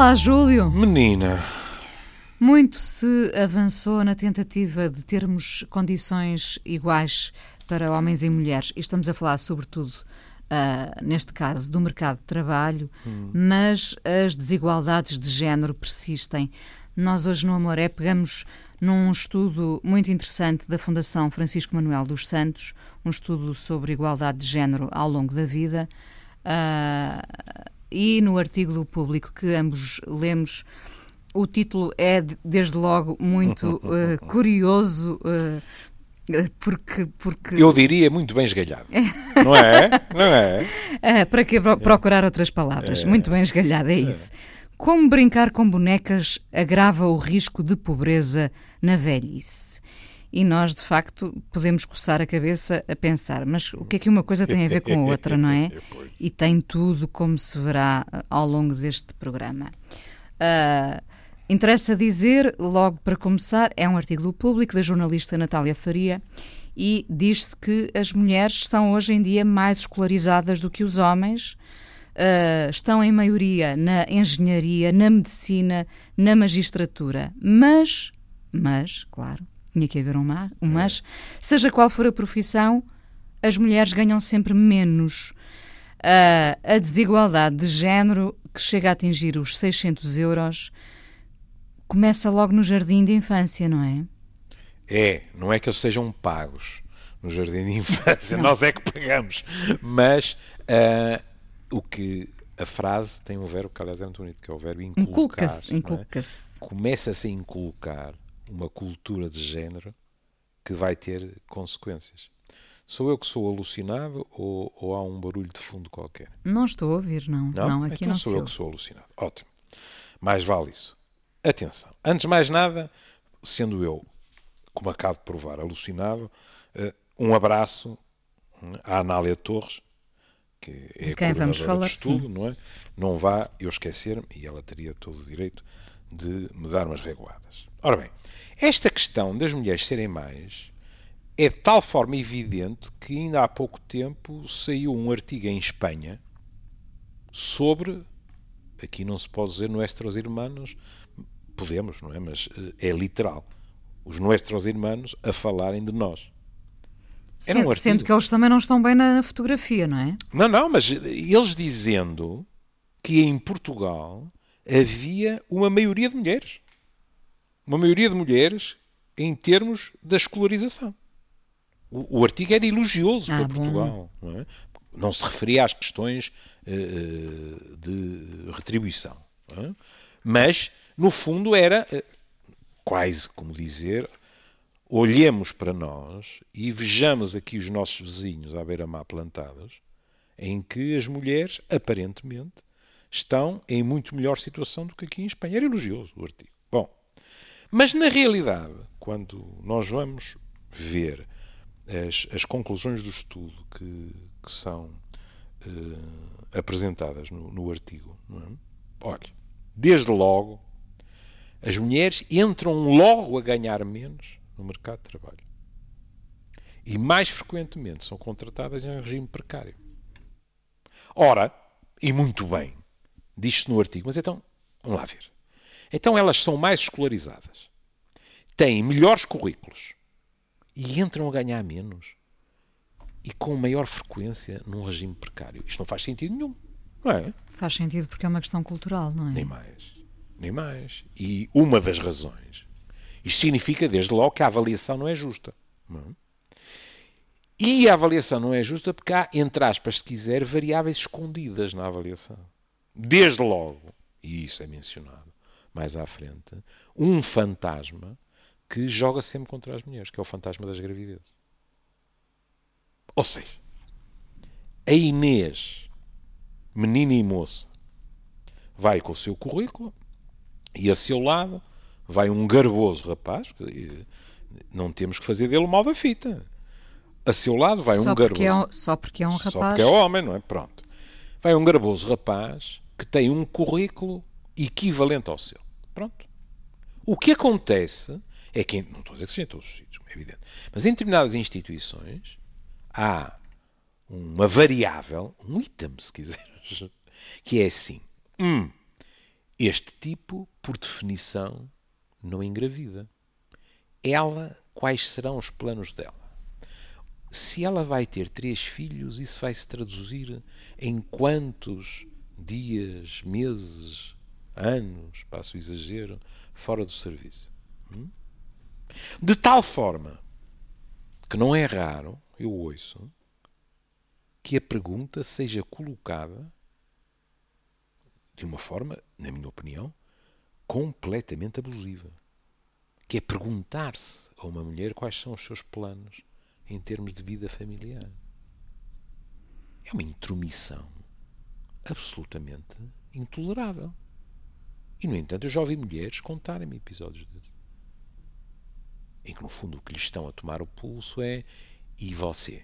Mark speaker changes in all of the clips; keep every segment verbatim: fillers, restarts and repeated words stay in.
Speaker 1: Olá, Júlio.
Speaker 2: Menina.
Speaker 1: Muito se avançou na tentativa de termos condições iguais para homens e mulheres. E estamos a falar, sobretudo, uh, neste caso, do mercado de trabalho, hum. mas as desigualdades de género persistem. Nós hoje no Amor é pegamos num estudo muito interessante da Fundação Francisco Manuel dos Santos, um estudo sobre igualdade de género ao longo da vida, uh, e no artigo do Público que ambos lemos, o título é, desde logo, muito uh, curioso, uh, porque, porque...
Speaker 2: Eu diria muito bem esgalhado. Não é? Não é?
Speaker 1: Uh, para que procurar outras palavras? É. Muito bem esgalhado, é isso. É. Como brincar com bonecas agrava o risco de pobreza na velhice? E nós, de facto, podemos coçar a cabeça a pensar, mas o que é que uma coisa tem a ver com a outra, não é? E tem tudo, como se verá ao longo deste programa. Uh, interessa dizer, logo para começar, é um artigo do Público, da jornalista Natália Faria, e diz-se que as mulheres são hoje em dia mais escolarizadas do que os homens, uh, estão em maioria na engenharia, na medicina, na magistratura, mas, mas, claro, tinha que haver um mas, um mas, seja qual for a profissão, as mulheres ganham sempre menos. Uh, a desigualdade de género, que chega a atingir os seiscentos euros, começa logo no jardim de infância, não é?
Speaker 2: É, não é que eles sejam pagos no jardim de infância, nós é que pagamos. Mas uh, o que a frase tem um verbo que, aliás, é muito bonito, que é o verbo inculcar.
Speaker 1: Inculca-se, inculca-se.
Speaker 2: É? Começa-se a inculcar uma cultura de género que vai ter consequências. Sou eu que sou alucinado ou, ou há um barulho de fundo qualquer?
Speaker 1: Não estou a ouvir, não.
Speaker 2: Não,
Speaker 1: não aqui
Speaker 2: então
Speaker 1: não
Speaker 2: sou
Speaker 1: sou
Speaker 2: eu que sou alucinado. Ótimo. Mais vale isso. Atenção. Antes de mais nada, sendo eu, como acabo de provar, alucinado, um abraço à Anália Torres, que é a coordenadora do estudo, não é? Não vá eu esquecer-me, e ela teria todo o direito de me dar umas reguadas. Ora bem, esta questão das mulheres serem mais é de tal forma evidente que ainda há pouco tempo saiu um artigo em Espanha sobre, aqui não se pode dizer nuestros hermanos, podemos, não é? Mas é literal, os nuestros hermanos a falarem de nós.
Speaker 1: Sendo, um sendo que eles também não estão bem na fotografia, não é?
Speaker 2: Não, não, mas eles dizendo que em Portugal havia uma maioria de mulheres. Uma maioria de mulheres em termos da escolarização. O, o artigo era elogioso ah, para Portugal. Não, é? Não se referia às questões uh, de retribuição. Não é? Mas, no fundo, era uh, quase como dizer, olhemos para nós e vejamos aqui os nossos vizinhos à beira-mar plantados, em que as mulheres, aparentemente, estão em muito melhor situação do que aqui em Espanha. Era elogioso o artigo. Bom, mas na realidade, quando nós vamos ver as, as conclusões do estudo que, que são uh, apresentadas no, no artigo, não é? Olha, desde logo, as mulheres entram logo a ganhar menos no mercado de trabalho. E mais frequentemente são contratadas em regime precário. Ora, e muito bem, diz-se no artigo, mas então, vamos lá ver. Então elas são mais escolarizadas, têm melhores currículos e entram a ganhar menos e com maior frequência num regime precário. Isto não faz sentido nenhum, não é?
Speaker 1: Faz sentido porque é uma questão cultural, não é?
Speaker 2: Nem mais, nem mais. E uma das razões, isto significa desde logo que a avaliação não é justa, não é? E a avaliação não é justa porque há, entre aspas, se quiser, variáveis escondidas na avaliação. Desde logo, e isso é mencionado mais à frente, um fantasma que joga sempre contra as mulheres, que é o fantasma das gravidezes. Ou seja, a Inês, menina e moça, vai com o seu currículo e a seu lado vai um garboso rapaz, que não temos que fazer dele mal da fita. A seu lado vai
Speaker 1: só
Speaker 2: um garboso...
Speaker 1: É um, só porque é um rapaz.
Speaker 2: Só porque é homem, não é? Pronto. Vai um garboso rapaz que tem um currículo equivalente ao seu. Pronto. O que acontece é que, não estou a dizer que seja em todos os sítios, é evidente, mas em determinadas instituições há uma variável, um item, se quiseres, que é assim. Hum, Este tipo, por definição, não engravida. Ela, quais serão os planos dela? Se ela vai ter três filhos, isso vai se traduzir em quantos dias, meses, anos, passo o exagero, fora do serviço? Hum? De tal forma que não é raro, eu ouço, que a pergunta seja colocada de uma forma, na minha opinião, completamente abusiva. Que é perguntar-se a uma mulher quais são os seus planos em termos de vida familiar. É uma intromissão absolutamente intolerável. E, no entanto, eu já ouvi mulheres contarem-me episódios desses. Em que, no fundo, o que lhes estão a tomar o pulso é: e você?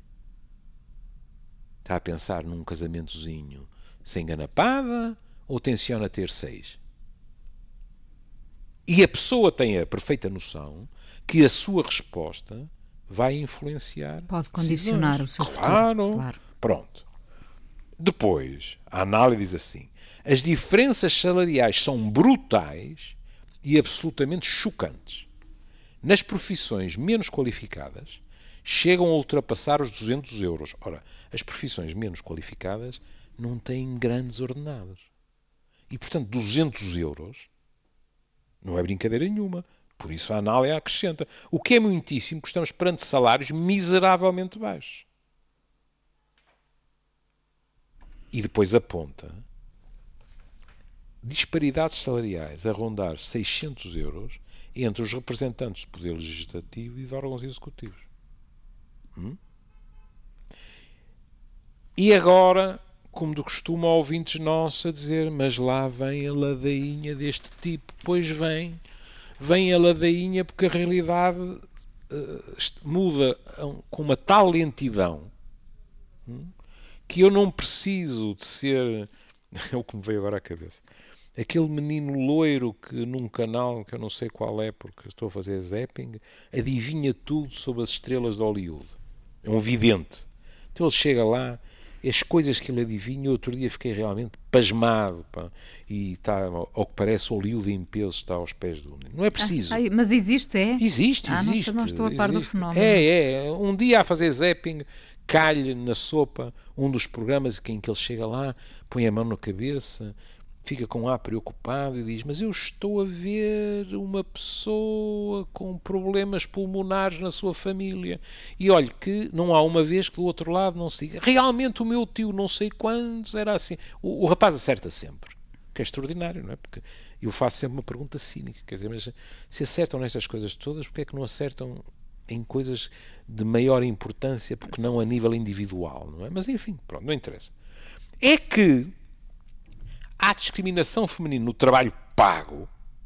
Speaker 2: Está a pensar num casamentozinho sem ganapada ou tenciona ter seis? E a pessoa tem a perfeita noção que a sua resposta vai influenciar.
Speaker 1: Pode condicionar
Speaker 2: decisões.
Speaker 1: o seu
Speaker 2: claro,
Speaker 1: futuro. Claro.
Speaker 2: Pronto. Depois, a análise diz assim: as diferenças salariais são brutais e absolutamente chocantes. Nas profissões menos qualificadas, chegam a ultrapassar os duzentos euros. Ora, as profissões menos qualificadas não têm grandes ordenados. E, portanto, duzentos euros não é brincadeira nenhuma. Por isso a análise acrescenta. O que é muitíssimo, que estamos perante salários miseravelmente baixos. E depois aponta disparidades salariais a rondar seiscentos euros entre os representantes do Poder Legislativo e de órgãos executivos. Hum? E agora, como de costume, há ouvintes nossos a dizer: mas lá vem a ladainha deste tipo. Pois vem, vem a ladainha porque a realidade uh, muda um, com uma tal lentidão, hum, que eu não preciso de ser... É o que me veio agora à cabeça. Aquele menino loiro que num canal, que eu não sei qual é porque estou a fazer zapping, adivinha tudo sobre as estrelas de Hollywood. É um vidente. Então ele chega lá, as coisas que ele adivinha, outro dia fiquei realmente pasmado, pá, e está, ao que parece, Hollywood em peso está aos pés do menino. Não é preciso.
Speaker 1: Ah, ai, mas existe, é?
Speaker 2: Existe,
Speaker 1: ah,
Speaker 2: existe.
Speaker 1: Não, não estou a par
Speaker 2: existe.
Speaker 1: do fenómeno.
Speaker 2: É, é. Um dia a fazer zapping, calhe na sopa um dos programas em que ele chega lá, põe a mão na cabeça, fica com um ar preocupado e diz: mas eu estou a ver uma pessoa com problemas pulmonares na sua família. E olhe que não há uma vez que do outro lado não se diga: realmente o meu tio não sei quantos era assim. O, o rapaz acerta sempre. Que é extraordinário, não é? Porque eu faço sempre uma pergunta cínica. Quer dizer, mas se acertam nestas coisas todas, porque é que não acertam em coisas de maior importância, porque não a nível individual, não é? Mas enfim, pronto, não interessa. É que há discriminação feminina no trabalho pago.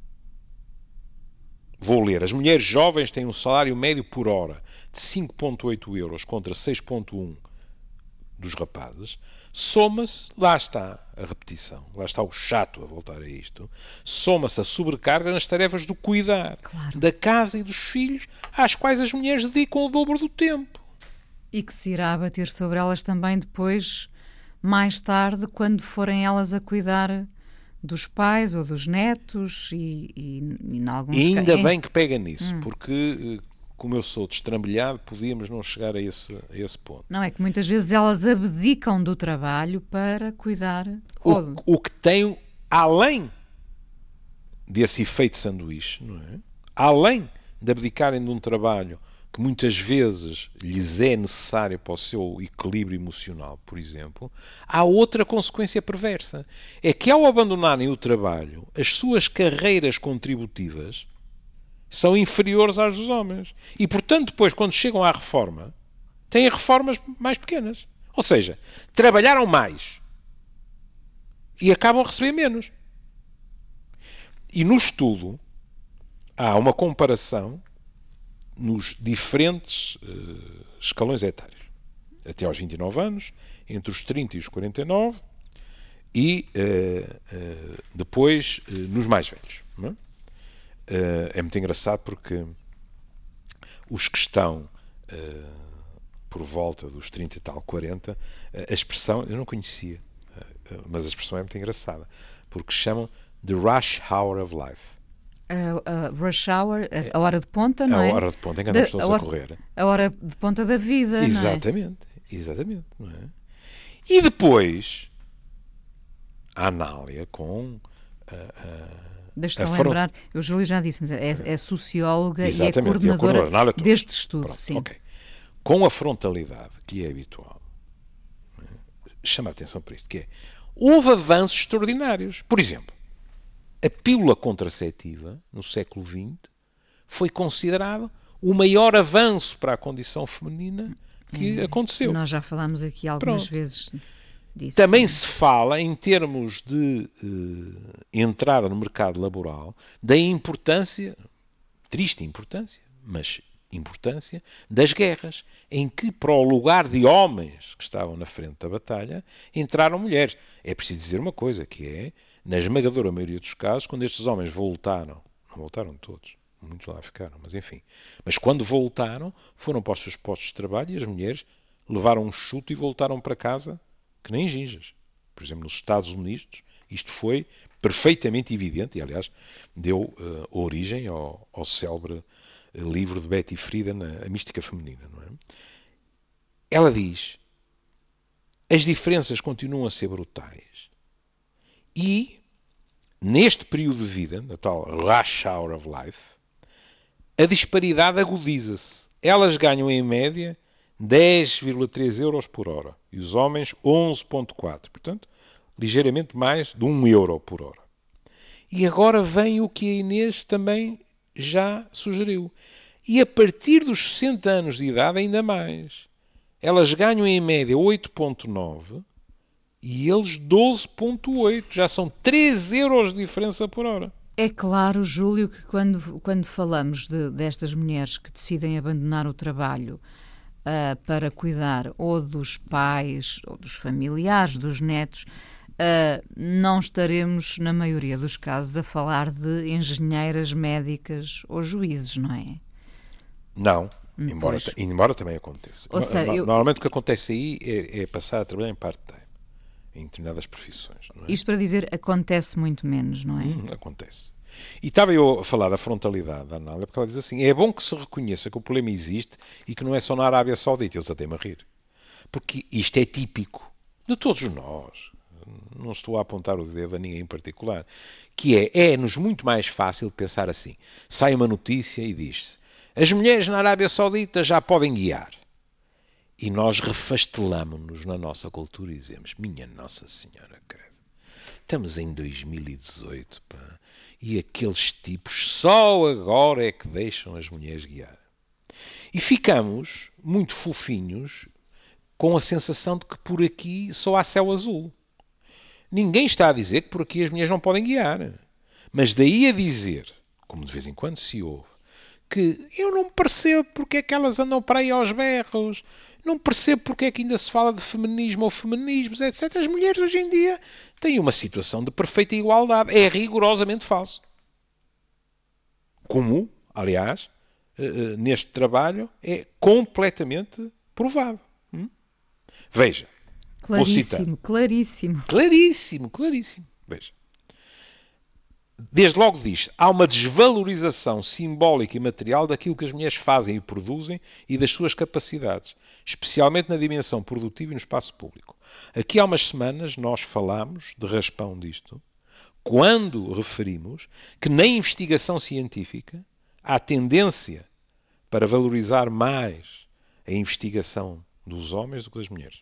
Speaker 2: Vou ler. As mulheres jovens têm um salário médio por hora de cinco vírgula oito euros contra seis vírgula um dos rapazes. Soma-se, lá está a repetição, lá está o chato a voltar a isto, soma-se a sobrecarga nas tarefas do cuidar,
Speaker 1: claro,
Speaker 2: da casa e dos filhos, às quais as mulheres dedicam o dobro do tempo.
Speaker 1: E que se irá abater sobre elas também depois, mais tarde, quando forem elas a cuidar dos pais ou dos netos e, e, e em alguns
Speaker 2: casos... Ainda
Speaker 1: ca...
Speaker 2: bem que pega nisso,
Speaker 1: hum.
Speaker 2: porque... como eu sou destrambelhado, podíamos não chegar a esse, a esse ponto.
Speaker 1: Não, é que muitas vezes elas abdicam do trabalho para cuidar...
Speaker 2: O, ou... o que tem, além desse efeito sanduíche, não é? Além de abdicarem de um trabalho que muitas vezes lhes é necessário para o seu equilíbrio emocional, por exemplo, há outra consequência perversa. É que ao abandonarem o trabalho, as suas carreiras contributivas são inferiores às dos homens. E, portanto, depois, quando chegam à reforma, têm reformas mais pequenas. Ou seja, trabalharam mais e acabam a receber menos. E no estudo há uma comparação nos diferentes uh, escalões etários. Até aos vinte e nove anos, entre os trinta e os quarenta e nove e uh, uh, depois uh, nos mais velhos. Não é? Uh, é muito engraçado porque os que estão uh, por volta dos trinta e tal, quarenta, uh, a expressão, eu não conhecia, uh, mas a expressão é muito engraçada, porque chamam The Rush Hour of Life.
Speaker 1: A, a rush hour, a, a hora de ponta, não
Speaker 2: a
Speaker 1: é?
Speaker 2: A hora de ponta em que andamos todos
Speaker 1: a,
Speaker 2: a correr.
Speaker 1: A hora de ponta da vida,
Speaker 2: exatamente,
Speaker 1: não é?
Speaker 2: Exatamente. Não é? E depois, a Anália com... Uh, uh,
Speaker 1: Deixa-me só lembrar, o Júlio já disse, mas é, é socióloga
Speaker 2: exatamente,
Speaker 1: e é coordenadora,
Speaker 2: e coordenadora
Speaker 1: deste estudo.
Speaker 2: Pronto,
Speaker 1: sim.
Speaker 2: Okay. Com a frontalidade que é habitual, chama a atenção para isto, que é, houve avanços extraordinários. Por exemplo, a pílula contraceptiva, no século vinte, foi considerada o maior avanço para a condição feminina que hum, aconteceu.
Speaker 1: Nós já falámos aqui algumas
Speaker 2: Pronto.
Speaker 1: vezes disso.
Speaker 2: Também se fala, em termos de uh, entrada no mercado laboral, da importância, triste importância, mas importância, das guerras, em que para o lugar de homens que estavam na frente da batalha, entraram mulheres. É preciso dizer uma coisa, que é, na esmagadora maioria dos casos, quando estes homens voltaram, não voltaram todos, muitos lá ficaram, mas enfim, mas quando voltaram, foram para os seus postos de trabalho e as mulheres levaram um chute e voltaram para casa que nem ginjas. Por exemplo, nos Estados Unidos, isto foi perfeitamente evidente, e aliás, deu uh, origem ao, ao célebre uh, livro de Betty Friedan, A Mística Feminina, não é? Ela diz, as diferenças continuam a ser brutais. E, neste período de vida, na tal rush hour of life, a disparidade agudiza-se. Elas ganham, em média, dez vírgula três euros por hora. E os homens, onze vírgula quatro. Portanto, ligeiramente mais de um euro por hora. E agora vem o que a Inês também já sugeriu. E a partir dos sessenta anos de idade, ainda mais. Elas ganham, em média, oito vírgula nove e eles doze vírgula oito. Já são três euros de diferença por hora.
Speaker 1: É claro, Júlio, que quando, quando falamos de, destas mulheres que decidem abandonar o trabalho uh, para cuidar ou dos pais, ou dos familiares, dos netos, uh, não estaremos, na maioria dos casos, a falar de engenheiras, médicas ou juízes, não é?
Speaker 2: Não, embora, embora também aconteça.
Speaker 1: Ou seja,
Speaker 2: Normalmente
Speaker 1: eu,
Speaker 2: o que acontece aí é, é passar a trabalhar em part-time, em determinadas profissões. Não é?
Speaker 1: Isto para dizer, acontece muito menos, não é?
Speaker 2: Hum, acontece. E estava eu a falar da frontalidade da Anália, porque ela diz assim, é bom que se reconheça que o problema existe e que não é só na Arábia Saudita, eles até me a rir. Porque isto é típico de todos nós. Não estou a apontar o dedo a ninguém em particular. Que é, é-nos muito mais fácil pensar assim. Sai uma notícia e diz-se, as mulheres na Arábia Saudita já podem guiar. E nós refastelamos-nos na nossa cultura e dizemos, minha Nossa Senhora, credo, estamos em dois mil e dezoito, pá, e aqueles tipos só agora é que deixam as mulheres guiar. E ficamos muito fofinhos com a sensação de que por aqui só há céu azul. Ninguém está a dizer que por aqui as mulheres não podem guiar. Mas daí a dizer, como de vez em quando se ouve, que eu não percebo porque é que elas andam para aí aos berros, não percebo porque é que ainda se fala de feminismo ou feminismos, etcétera. As mulheres hoje em dia têm uma situação de perfeita igualdade. É rigorosamente falso. Como, aliás, neste trabalho é completamente provado. Veja.
Speaker 1: Claríssimo, claríssimo.
Speaker 2: Claríssimo, claríssimo. Veja. Desde logo diz, há uma desvalorização simbólica e material daquilo que as mulheres fazem e produzem e das suas capacidades, especialmente na dimensão produtiva e no espaço público. Aqui há umas semanas nós falámos de raspão disto, quando referimos que na investigação científica há tendência para valorizar mais a investigação dos homens do que das mulheres.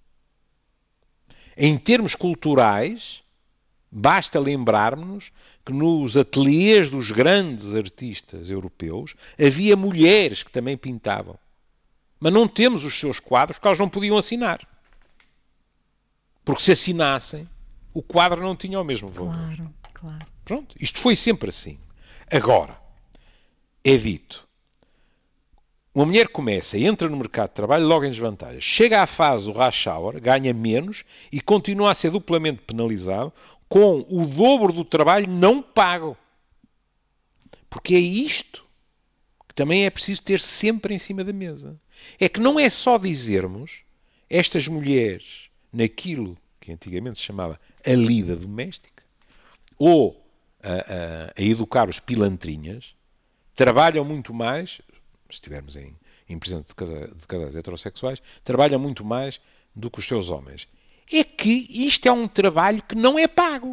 Speaker 2: Em termos culturais, basta lembrarmos que nos ateliês dos grandes artistas europeus havia mulheres que também pintavam. Mas não temos os seus quadros porque elas não podiam assinar. Porque se assinassem, o quadro não tinha o mesmo valor.
Speaker 1: Claro, claro.
Speaker 2: Pronto, isto foi sempre assim. Agora, é dito, uma mulher começa, entra no mercado de trabalho logo em desvantagem. Chega à fase do rush hour, ganha menos e continua a ser duplamente penalizado com o dobro do trabalho não pago. Porque é isto que também é preciso ter sempre em cima da mesa. É que não é só dizermos estas mulheres naquilo que antigamente se chamava a lida doméstica ou a, a, a educar os pilantrinhas, trabalham muito mais, se estivermos em, em presença de, casa, de casais heterossexuais, trabalham muito mais do que os seus homens. É que isto é um trabalho que não é pago.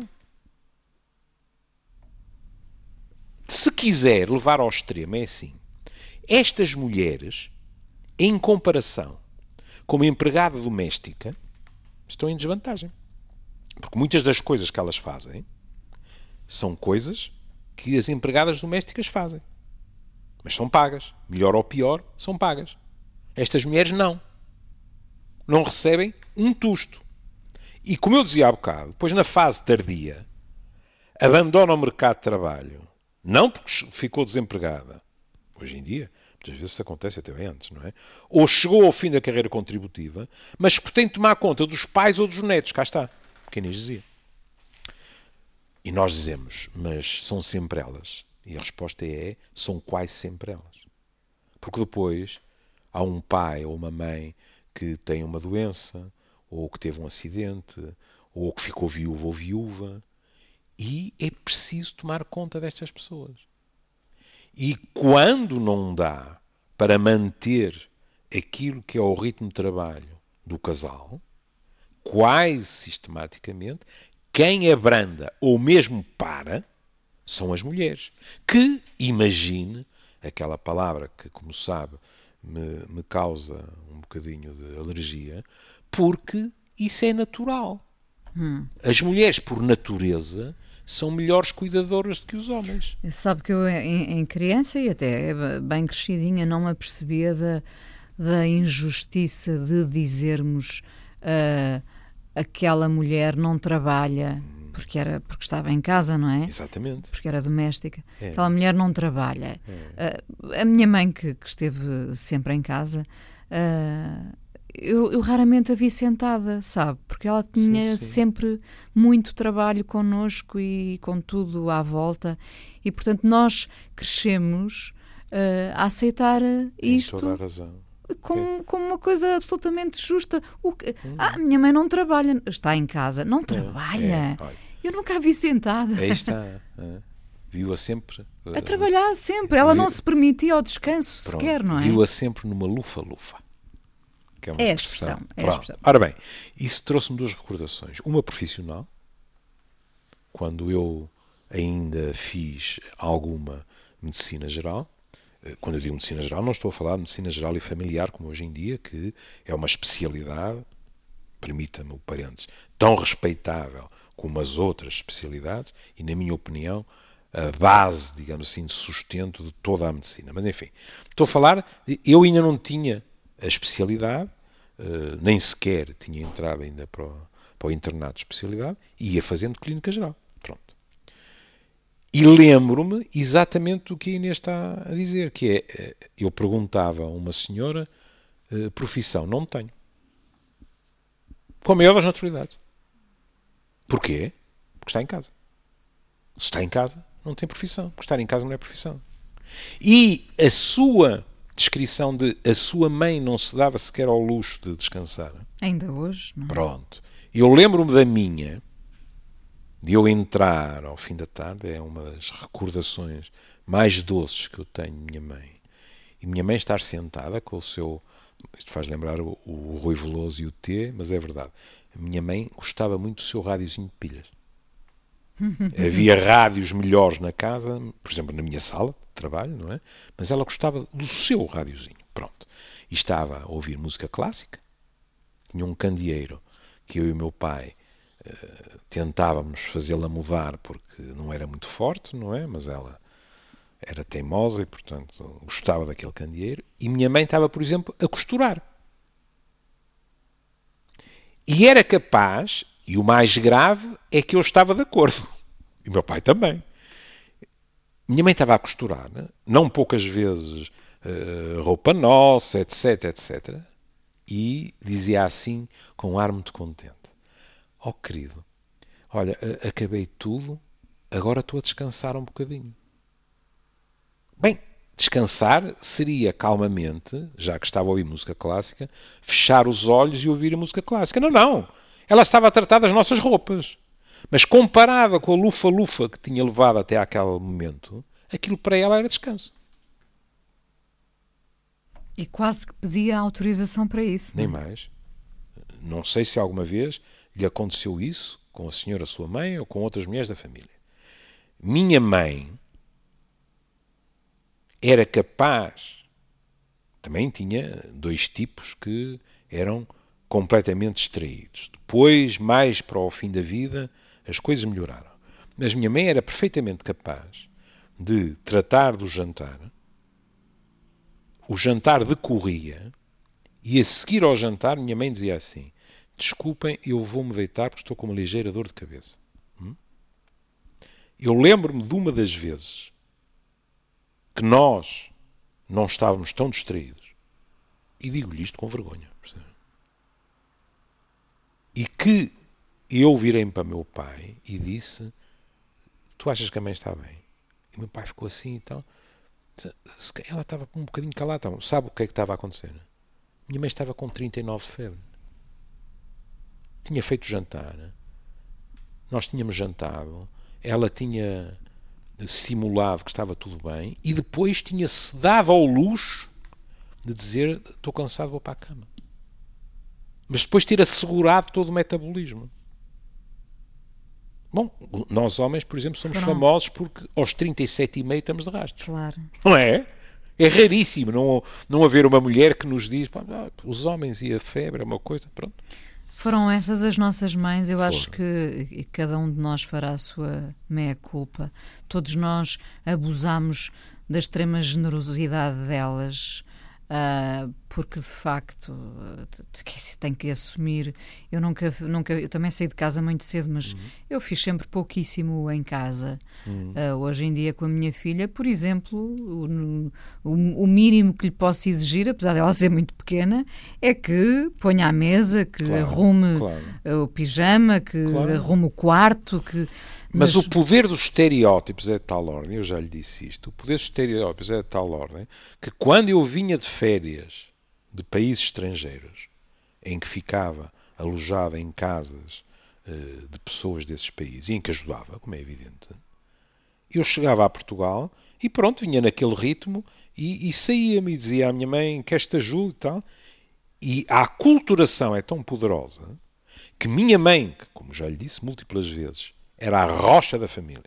Speaker 2: Se quiser levar ao extremo, é assim. Estas mulheres, em comparação com uma empregada doméstica, estão em desvantagem. Porque muitas das coisas que elas fazem são coisas que as empregadas domésticas fazem. Mas são pagas. Melhor ou pior, são pagas. Estas mulheres não. Não recebem um tusto. E como eu dizia há bocado, depois na fase tardia, abandona o mercado de trabalho. Não porque ficou desempregada. Hoje em dia, muitas vezes isso acontece até bem antes, não é? Ou chegou ao fim da carreira contributiva, mas porque tem de tomar conta dos pais ou dos netos. Cá está. Quem lhes dizia. E nós dizemos, mas são sempre elas. E a resposta é, são quase sempre elas. Porque depois há um pai ou uma mãe que tem uma doença, ou que teve um acidente, ou que ficou viúvo ou viúva, e é preciso tomar conta destas pessoas. E quando não dá para manter aquilo que é o ritmo de trabalho do casal, quase sistematicamente, quem abranda ou mesmo para são as mulheres. Que, imagine, aquela palavra que, como sabe, me, me causa um bocadinho de alergia, porque isso é natural. Hum. As mulheres, por natureza, são melhores cuidadoras do que os homens.
Speaker 1: Sabe que eu, em, em criança, e até bem crescidinha, não me apercebia da, da injustiça de dizermos uh, aquela mulher não trabalha porque, era, porque estava em casa, não é?
Speaker 2: Exatamente.
Speaker 1: Porque era doméstica.
Speaker 2: É.
Speaker 1: Aquela mulher não trabalha. É. Uh, a minha mãe, que, que esteve sempre em casa, uh, eu, eu raramente a vi sentada, sabe? Porque ela tinha sim, sim. sempre muito trabalho connosco e com tudo à volta. E, portanto, nós crescemos uh, a aceitar isto.
Speaker 2: Tem toda a razão.
Speaker 1: Como, como uma coisa absolutamente justa. O que, hum. Ah, minha mãe não trabalha, está em casa, não trabalha. É, é. Eu nunca a vi sentada.
Speaker 2: Aí está. É. Viu-a sempre.
Speaker 1: A trabalhar sempre. Ela Viu... não se permitia o descanso Pronto. sequer, não é?
Speaker 2: Viu-a sempre numa lufa-lufa. Que é, uma
Speaker 1: é, a expressão, é a expressão.
Speaker 2: Ora bem, isso trouxe-me duas recordações. Uma profissional, quando eu ainda fiz alguma medicina geral. Quando eu digo medicina geral, não estou a falar de medicina geral e familiar, como hoje em dia, que é uma especialidade, permita-me o parênteses, tão respeitável como as outras especialidades e, na minha opinião, a base, digamos assim, de sustento de toda a medicina. Mas, enfim, estou a falar, eu ainda não tinha a especialidade, nem sequer tinha entrado ainda para o, para o internato de especialidade, e ia fazendo clínica geral. Pronto. E lembro-me exatamente do que a Inês está a dizer, que é, eu perguntava a uma senhora, profissão, não tenho. Com a maior das naturalidades. Porquê? Porque está em casa. Se está em casa, não tem profissão. Porque estar em casa não é profissão. E a sua descrição de a sua mãe não se dava sequer ao luxo de descansar.
Speaker 1: Ainda hoje, não é?
Speaker 2: Pronto. Eu lembro-me da minha... de eu entrar ao fim da tarde, é uma das recordações mais doces que eu tenho de minha mãe. E minha mãe estar sentada com o seu... Isto faz lembrar o, o Rui Veloso e o T, mas é verdade. A minha mãe gostava muito do seu rádiozinho de pilhas. Havia rádios melhores na casa, por exemplo, na minha sala de trabalho, não é? Mas ela gostava do seu rádiozinho. Pronto. E estava a ouvir música clássica. Tinha um candeeiro que eu e o meu pai... Uh, tentávamos fazê-la mudar porque não era muito forte, não é? Mas ela era teimosa e, portanto, gostava daquele candeeiro. E minha mãe estava, por exemplo, a costurar. E era capaz, e o mais grave é que eu estava de acordo. E meu pai também. Minha mãe estava a costurar, não poucas vezes, uh, roupa nossa, etc, etcétera. E dizia assim, com um ar muito contente. Oh, querido, olha, acabei tudo, agora estou a descansar um bocadinho. Bem, descansar seria calmamente, já que estava a ouvir música clássica, fechar os olhos e ouvir a música clássica. Não, não. Ela estava a tratar das nossas roupas. Mas comparada com a lufa-lufa que tinha levado até àquele momento, aquilo para ela era descanso.
Speaker 1: E quase que pedia autorização para isso.
Speaker 2: Nem
Speaker 1: não é?
Speaker 2: mais. Não sei se alguma vez lhe aconteceu isso com a senhora sua mãe ou com outras mulheres da família. Minha mãe era capaz, também tinha dois tipos que eram completamente distraídos. Depois, mais para o fim da vida, as coisas melhoraram. Mas minha mãe era perfeitamente capaz de tratar do jantar. O jantar decorria e a seguir ao jantar minha mãe dizia assim: desculpem, eu vou-me deitar porque estou com uma ligeira dor de cabeça. Hum? Eu lembro-me de uma das vezes que nós não estávamos tão distraídos, e digo-lhe isto com vergonha, percebe? E que eu virei-me para meu pai e disse: tu achas que a mãe está bem? E meu pai ficou assim e tal. Ela estava um bocadinho calada. Sabe o que é que estava a acontecer? Minha mãe estava com trinta e nove de febre. Tinha feito jantar. Nós tínhamos jantado. Ela tinha simulado que estava tudo bem. E depois tinha-se dado ao luxo de dizer: estou cansado, vou para a cama. Mas depois ter assegurado todo o metabolismo. Bom, nós homens, por exemplo, somos Foram. famosos porque aos trinta e sete e meio estamos de rastros.
Speaker 1: Claro.
Speaker 2: Não é? É raríssimo não, não haver uma mulher que nos diz: ah, os homens e a febre é uma coisa, pronto.
Speaker 1: Foram essas as nossas mães. Eu
Speaker 2: Foram.
Speaker 1: acho que cada um de nós fará a sua meia-culpa. Todos nós abusamos da extrema generosidade delas. Uh, porque de facto uh, tenho que assumir. Eu nunca, nunca eu também saí de casa muito cedo, mas uhum. eu fiz sempre pouquíssimo em casa. Uhum. Uh, hoje em dia, com a minha filha, por exemplo, o, o, o mínimo que lhe posso exigir, apesar dela ser muito pequena, é que ponha a mesa, que claro, arrume claro. o pijama, que claro. arrume o quarto, que
Speaker 2: Mas, Mas o poder dos estereótipos é de tal ordem, eu já lhe disse isto, o poder dos estereótipos é de tal ordem que quando eu vinha de férias de países estrangeiros, em que ficava alojado em casas uh, de pessoas desses países, e em que ajudava, como é evidente, eu chegava a Portugal e pronto, vinha naquele ritmo e, e saía-me e dizia à minha mãe que esta ajuda e tal. E a aculturação é tão poderosa que minha mãe, que, como já lhe disse múltiplas vezes, era a rocha da família.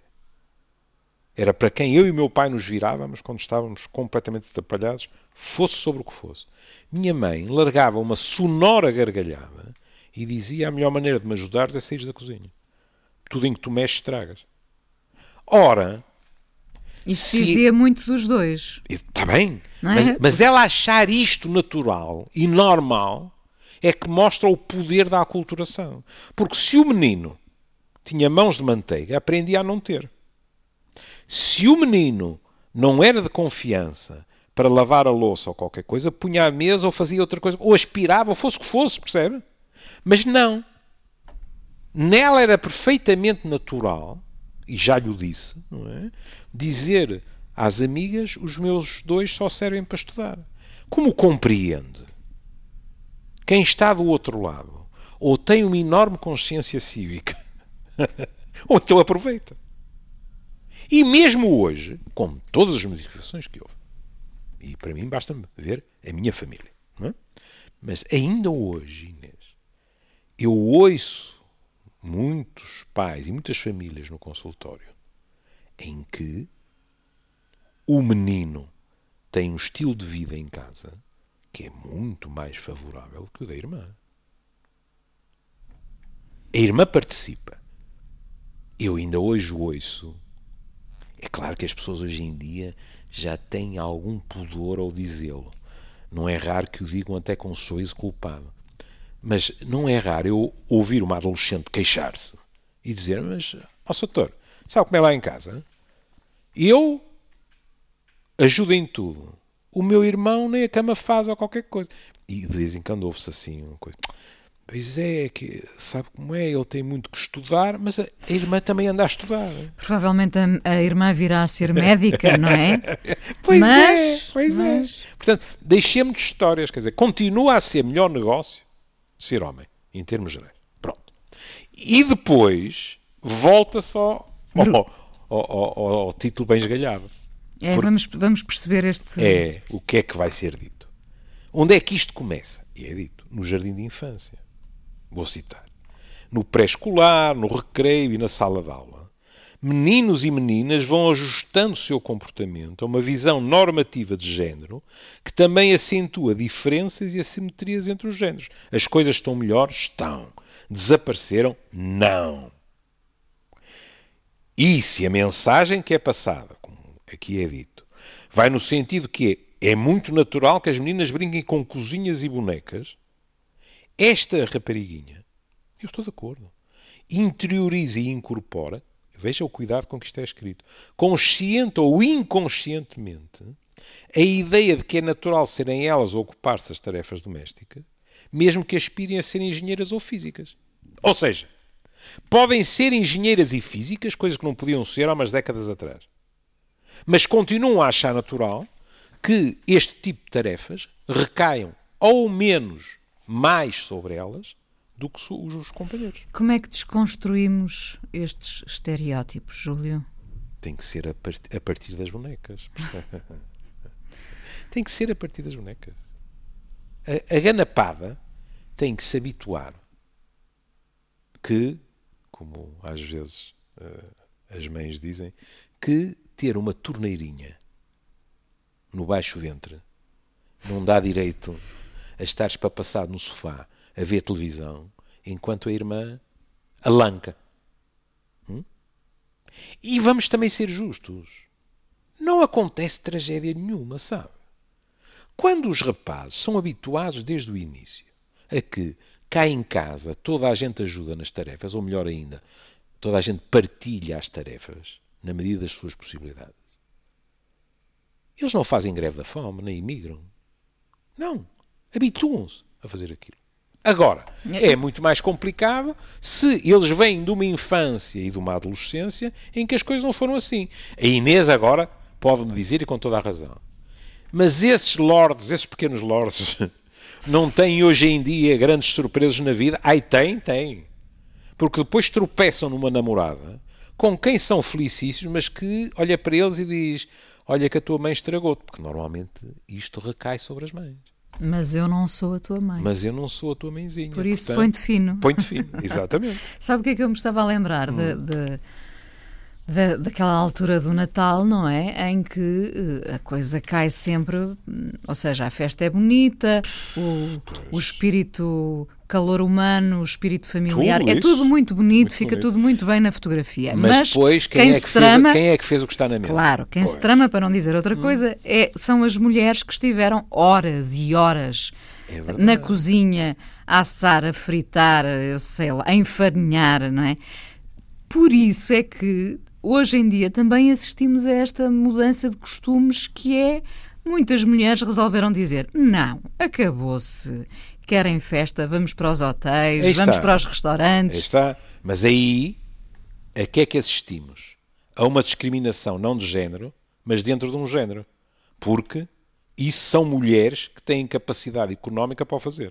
Speaker 2: Era para quem eu e meu pai nos virávamos quando estávamos completamente atrapalhados, fosse sobre o que fosse. Minha mãe largava uma sonora gargalhada e dizia: a melhor maneira de me ajudares é sair da cozinha. Tudo em que tu mexes estragas. Ora...
Speaker 1: Isso se... dizia muito dos dois.
Speaker 2: Está bem. É? Mas, mas ela achar isto natural e normal é que mostra o poder da aculturação. Porque se o menino tinha mãos de manteiga, aprendia a não ter. Se o menino não era de confiança para lavar a louça ou qualquer coisa, punha à mesa ou fazia outra coisa, ou aspirava, ou fosse o que fosse, percebe? Mas não. Nela era perfeitamente natural, e já lhe o disse, não é? Dizer às amigas: os meus dois só servem para estudar. Como compreende? Quem está do outro lado, ou tem uma enorme consciência cívica, ou então aproveita. E mesmo hoje, com todas as modificações que houve, e para mim basta-me ver a minha família, não é? Mas ainda hoje, Inês, eu ouço muitos pais e muitas famílias no consultório em que o menino tem um estilo de vida em casa que é muito mais favorável que o da irmã. A irmã participa. Eu ainda hoje ouço. É claro que as pessoas hoje em dia já têm algum pudor ao dizê-lo. Não é raro que o digam até com um sorriso culpado. Mas não é raro eu ouvir uma adolescente queixar-se e dizer: mas, ó doutor, sabe como é lá em casa? Eu ajudo em tudo. O meu irmão nem a cama faz ou qualquer coisa. E de vez em quando ouve-se assim uma coisa. Pois é, que sabe como é, ele tem muito que estudar, mas a, a irmã também anda a estudar.
Speaker 1: Provavelmente a, a irmã virá a ser médica, não é?
Speaker 2: Pois
Speaker 1: mas,
Speaker 2: é, pois
Speaker 1: mas...
Speaker 2: é. Portanto, deixemos de histórias, quer dizer, continua a ser melhor negócio ser homem, em termos gerais. Pronto. E depois, volta só ao, ao, ao, ao título bem esgalhado.
Speaker 1: É, vamos, vamos perceber este...
Speaker 2: É, o que é que vai ser dito. Onde é que isto começa? E é dito, no jardim de infância. Vou citar. No pré-escolar, no recreio e na sala de aula, meninos e meninas vão ajustando o seu comportamento a uma visão normativa de género que também acentua diferenças e assimetrias entre os géneros. As coisas estão melhor? Estão. Desapareceram? Não. E se a mensagem que é passada, como aqui é dito, vai no sentido que é, é muito natural que as meninas brinquem com cozinhas e bonecas, esta rapariguinha, eu estou de acordo, interioriza e incorpora, veja o cuidado com que isto é escrito, consciente ou inconscientemente, a ideia de que é natural serem elas a ocupar-se das tarefas domésticas, mesmo que aspirem a ser engenheiras ou físicas. Ou seja, podem ser engenheiras e físicas, coisas que não podiam ser há umas décadas atrás. Mas continuam a achar natural que este tipo de tarefas recaiam, ao menos, mais sobre elas do que os companheiros.
Speaker 1: Como é que desconstruímos estes estereótipos, Júlio?
Speaker 2: Tem que ser a, part- a partir das bonecas. Tem que ser a partir das bonecas. A, a ganapada tem que se habituar que, como às vezes uh, as mães dizem, que ter uma torneirinha no baixo ventre não dá direito a estar espapassado no sofá a ver televisão enquanto a irmã alanca. Hum? E vamos também ser justos. Não acontece tragédia nenhuma, sabe? Quando os rapazes são habituados desde o início a que cá em casa toda a gente ajuda nas tarefas, ou melhor ainda, toda a gente partilha as tarefas na medida das suas possibilidades. Eles não fazem greve da fome, nem imigram. Não. Habituam-se a fazer aquilo. Agora, é muito mais complicado se eles vêm de uma infância e de uma adolescência em que as coisas não foram assim. A Inês agora pode-me dizer, e com toda a razão, mas esses lords, esses pequenos lords, não têm hoje em dia grandes surpresas na vida? Ai, tem, tem. Porque depois tropeçam numa namorada com quem são felicíssimos, mas que olha para eles e diz: olha que a tua mãe estragou-te. Porque normalmente isto recai sobre as mães.
Speaker 1: Mas eu não sou a tua mãe.
Speaker 2: Mas eu não sou a tua mãezinha.
Speaker 1: Por isso põe-te fino.
Speaker 2: Põe-te fino, exatamente.
Speaker 1: Sabe o que é que eu me estava a lembrar? Hum. De, de, de, daquela altura do Natal, não é? Em que uh, a coisa cai sempre, ou seja, a festa é bonita, o, o espírito, calor humano, o espírito familiar, tudo é tudo muito bonito, muito fica bonito. Tudo muito bem na fotografia.
Speaker 2: Mas, mas depois, quem, quem, é que trama, fez, quem é que fez o que está na mesa?
Speaker 1: Claro, quem pois. se trama, para não dizer outra coisa, hum. é, são as mulheres que estiveram horas e horas é na cozinha a assar, a fritar, eu sei lá, a enfarinhar, não é? Por isso é que hoje em dia também assistimos a esta mudança de costumes que é, muitas mulheres resolveram dizer, não, acabou-se, querem festa, vamos para os hotéis, vamos para os restaurantes.
Speaker 2: Aí está, mas aí, a que é que assistimos? A uma discriminação não de género, mas dentro de um género. Porque isso são mulheres que têm capacidade económica para o fazer.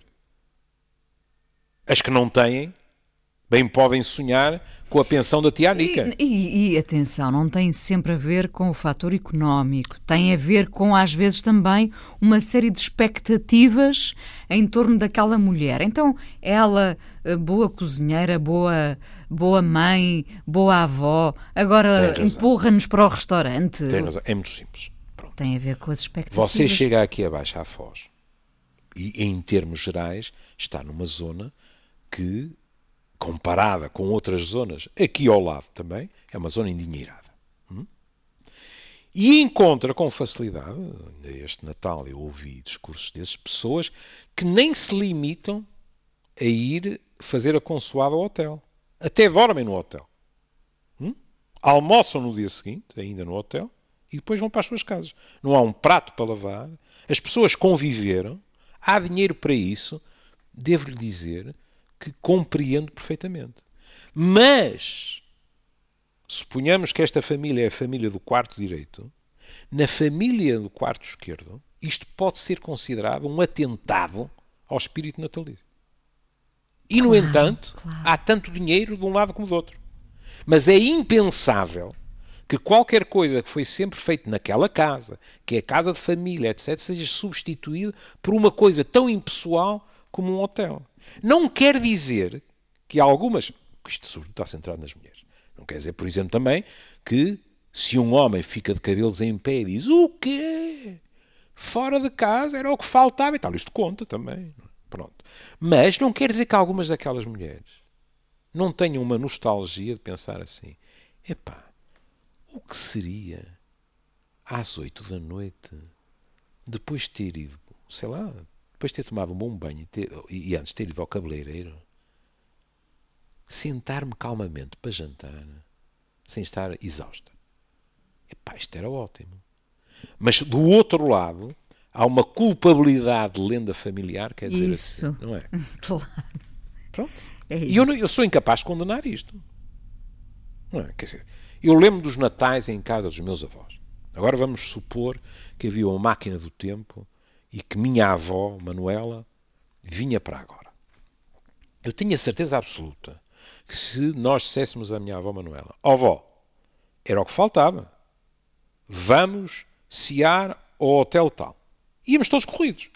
Speaker 2: As que não têm, bem podem sonhar com a pensão da tia Anica.
Speaker 1: E, e, e atenção, não tem sempre a ver com o fator económico. Tem a ver com, às vezes, também uma série de expectativas em torno daquela mulher. Então, ela, boa cozinheira, boa, boa mãe, boa avó, agora empurra-nos para o restaurante.
Speaker 2: Tem razão, é muito simples. Pronto.
Speaker 1: Tem a ver com as expectativas.
Speaker 2: Você chega aqui abaixo à Foz e, em termos gerais, está numa zona que, comparada com outras zonas, aqui ao lado também, é uma zona endinheirada. Hum? E encontra com facilidade, este Natal eu ouvi discursos dessas pessoas que nem se limitam a ir fazer a consoada ao hotel. Até dormem no hotel. Hum? Almoçam no dia seguinte, ainda no hotel, e depois vão para as suas casas. Não há um prato para lavar, as pessoas conviveram, há dinheiro para isso, devo-lhe dizer que compreendo perfeitamente. Mas, suponhamos que esta família é a família do quarto direito, na família do quarto esquerdo, isto pode ser considerado um atentado ao espírito natalício. E, claro, no entanto, claro, há tanto dinheiro de um lado como do outro. Mas é impensável que qualquer coisa que foi sempre feita naquela casa, que é a casa de família, etcétera, seja substituída por uma coisa tão impessoal como um hotel. Não quer dizer que algumas... Isto sobretudo está centrado nas mulheres. Não quer dizer, por exemplo, também que se um homem fica de cabelos em pé e diz o quê? Fora de casa era o que faltava e tal. Isto conta também. Pronto. Mas não quer dizer que algumas daquelas mulheres não tenham uma nostalgia de pensar assim. Epá, o que seria às oito da noite, depois de ter ido, sei lá, depois de ter tomado um bom banho e, ter, e antes de ter ido ao cabeleireiro, sentar-me calmamente para jantar, sem estar exausta. Epá, isto era ótimo. Mas do outro lado, há uma culpabilidade de lenda familiar, quer dizer
Speaker 1: isso.
Speaker 2: Assim, não é?
Speaker 1: Claro.
Speaker 2: Pronto.
Speaker 1: É
Speaker 2: e eu, eu sou incapaz de condenar isto. Não é? Quer dizer, eu lembro dos natais em casa dos meus avós. Agora vamos supor que havia uma máquina do tempo e que minha avó, Manuela, vinha para agora. Eu tenho a certeza absoluta que se nós disséssemos à minha avó Manuela, ó avó, era o que faltava. Vamos cear ao hotel tal. Íamos todos corridos.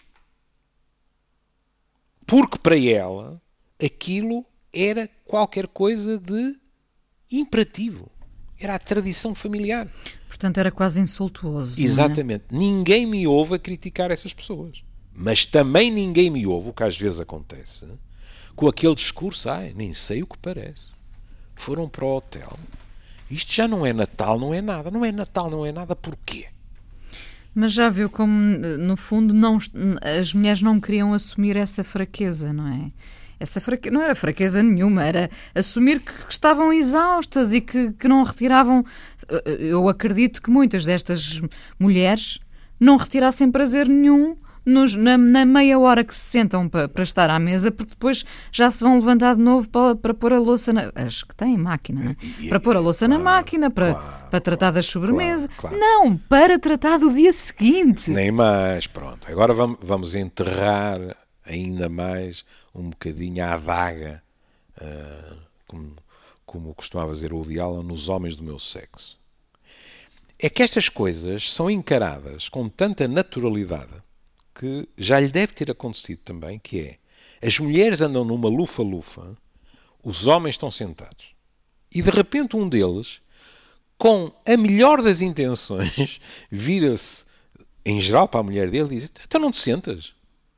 Speaker 2: Porque para ela aquilo era qualquer coisa de imperativo. Era a tradição familiar.
Speaker 1: Portanto, era quase insultuoso.
Speaker 2: Exatamente.
Speaker 1: Não é?
Speaker 2: Ninguém me ouve a criticar essas pessoas. Mas também ninguém me ouve, o que às vezes acontece, com aquele discurso, ai, nem sei o que parece. Foram para o hotel. Isto já não é Natal, não é nada. Não é Natal, não é nada. Porquê?
Speaker 1: Mas já viu como, no fundo, não, as mulheres não queriam assumir essa fraqueza, não é? Essa fraque... Não era fraqueza nenhuma, era assumir que, que estavam exaustas e que, que não retiravam... Eu acredito que muitas destas mulheres não retirassem prazer nenhum Nos, na, na meia hora que se sentam para, para estar à mesa, porque depois já se vão levantar de novo para, para pôr a louça na... As que têm máquina, não é?
Speaker 2: E,
Speaker 1: Para pôr a louça
Speaker 2: claro,
Speaker 1: na máquina, para,
Speaker 2: claro,
Speaker 1: para tratar das sobremesas.
Speaker 2: Claro, claro.
Speaker 1: Não, para tratar do dia seguinte.
Speaker 2: Nem mais, pronto. Agora vamos, vamos enterrar ainda mais um bocadinho a adaga, uh, como, como costumava dizer o Woody Allen, nos homens do meu sexo. É que estas coisas são encaradas com tanta naturalidade que já lhe deve ter acontecido também, que é, as mulheres andam numa lufa-lufa, os homens estão sentados. E de repente um deles, com a melhor das intenções, vira-se, em geral para a mulher dele, e diz, então não te sentas?